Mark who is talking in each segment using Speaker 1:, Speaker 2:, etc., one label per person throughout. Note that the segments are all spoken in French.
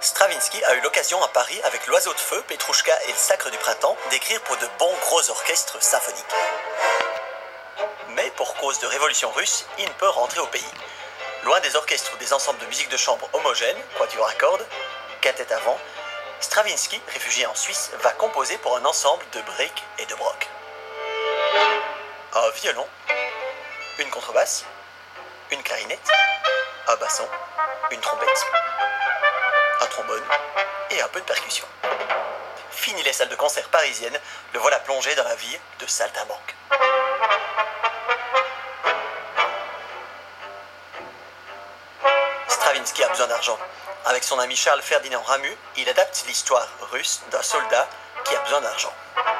Speaker 1: Stravinsky a eu l'occasion à Paris, avec l'Oiseau de feu, Petrouchka et le Sacre du printemps, d'écrire pour de bons gros orchestres symphoniques. Mais pour cause de révolution russe, il ne peut rentrer au pays. Loin des orchestres ou des ensembles de musique de chambre homogènes, quatuor à cordes, quintette à vent, Stravinsky, réfugié en Suisse, va composer pour un ensemble de briques et de brocs. Un violon, une contrebasse, une clarinette, un basson, une trompette, un trombone et un peu de percussion. Fini les salles de concert parisiennes, le voilà plongé dans la vie de saltimbanque. Stravinsky a besoin d'argent. Avec son ami Charles Ferdinand Ramu, il adapte l'histoire russe d'un soldat qui a besoin d'argent.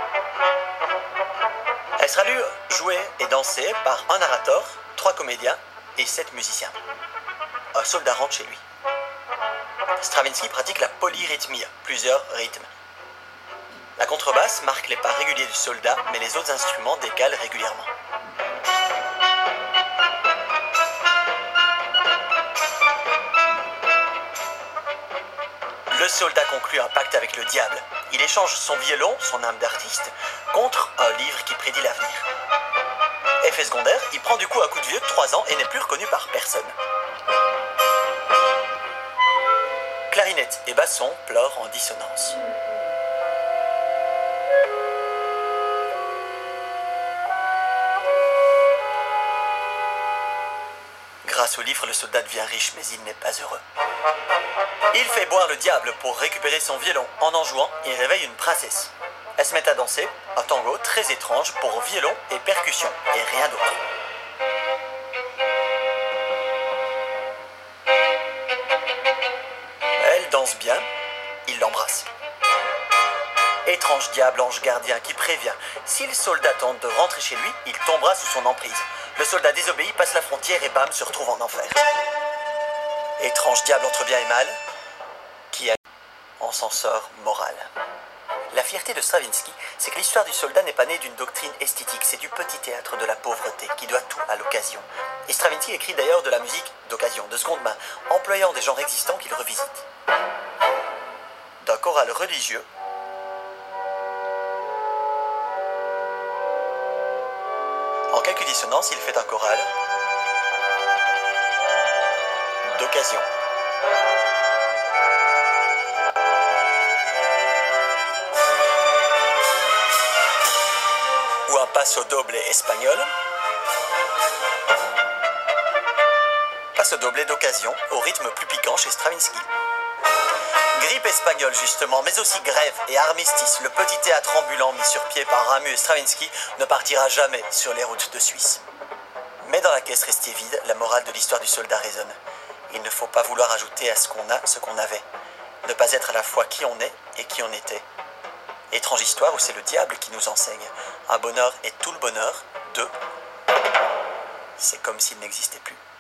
Speaker 1: Elle sera lue, jouée et dansée par un narrateur, 3 comédiens et 7 musiciens. Un soldat rentre chez lui. Stravinsky pratique la polyrythmie, plusieurs rythmes. La contrebasse marque les pas réguliers du soldat, mais les autres instruments décalent régulièrement. Le soldat conclut un pacte avec le diable. Il échange son violon, son âme d'artiste, contre un livre qui prédit l'avenir. Effet secondaire, il prend du coup un coup de vieux de 3 ans et n'est plus reconnu par personne. Clarinette et basson pleurent en dissonance. Grâce au livre, le soldat devient riche, mais il n'est pas heureux. Il fait boire le diable pour récupérer son violon. En jouant, il réveille une princesse. Elle se met à danser, un tango très étrange pour violon et percussion, et rien d'autre. Elle danse bien, il l'embrasse. Étrange diable, ange gardien qui prévient, si le soldat tente de rentrer chez lui, il tombera sous son emprise. Le soldat désobéit, passe la frontière et bam, se retrouve en enfer. Étrange diable entre bien et mal, qui a en censeur moral. La fierté de Stravinsky, c'est que l'histoire du soldat n'est pas née d'une doctrine esthétique, c'est du petit théâtre de la pauvreté qui doit tout à l'occasion. Et Stravinsky écrit d'ailleurs de la musique d'occasion, de seconde main, employant des genres existants qu'il revisite. D'un choral religieux, en quelques dissonances, il fait un choral d'occasion. Ou un passo doble espagnol. Passo doble d'occasion, au rythme plus piquant chez Stravinsky. Grippe espagnole justement, mais aussi grève et armistice, le petit théâtre ambulant mis sur pied par Ramu et Stravinsky ne partira jamais sur les routes de Suisse. Mais dans la caisse restée vide, la morale de l'histoire du soldat résonne. Il ne faut pas vouloir ajouter à ce qu'on a ce qu'on avait. Ne pas être à la fois qui on est et qui on était. Étrange histoire où c'est le diable qui nous enseigne. Un bonheur est tout le bonheur. 2. C'est comme s'il n'existait plus.